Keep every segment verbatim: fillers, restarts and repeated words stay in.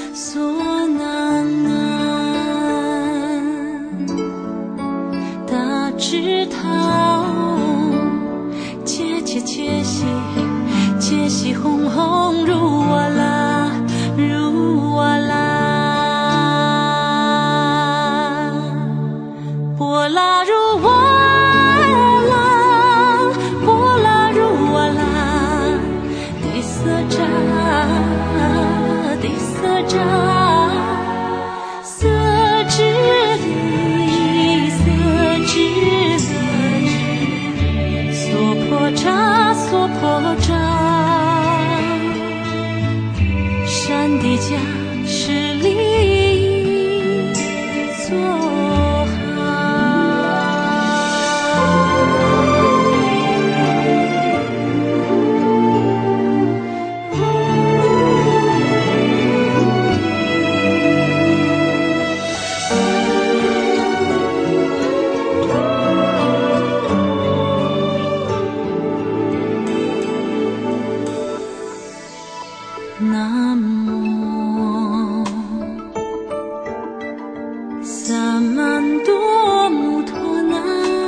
索南南，大枝桃，切切切西，切西红红如瓦拉，如瓦拉，波拉如瓦拉，波拉如瓦拉，底色扎，底色扎，色之里，色之里，娑婆扎，娑婆扎，山底下是离作好。南无萨曼多姆托那，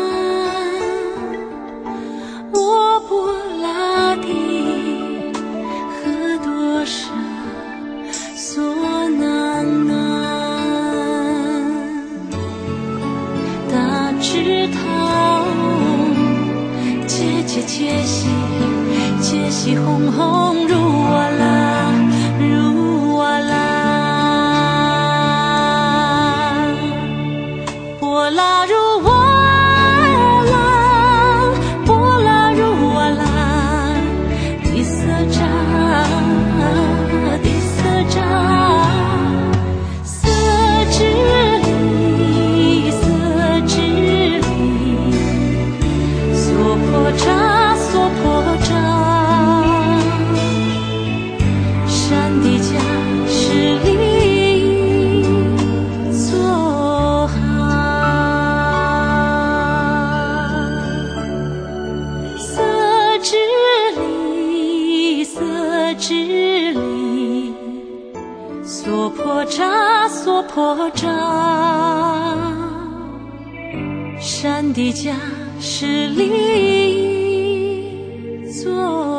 沃波拉提诃多舍索南南，大枝桃，切切切西，切西红红如瓦拉，如瓦拉，波拉如瓦拉，波拉如瓦拉，底色扎，底色扎，色之里，色之里，娑婆扎，娑婆扎，山底下是离作好，色之里，色之里，娑婆扎，娑婆扎，山底下是离作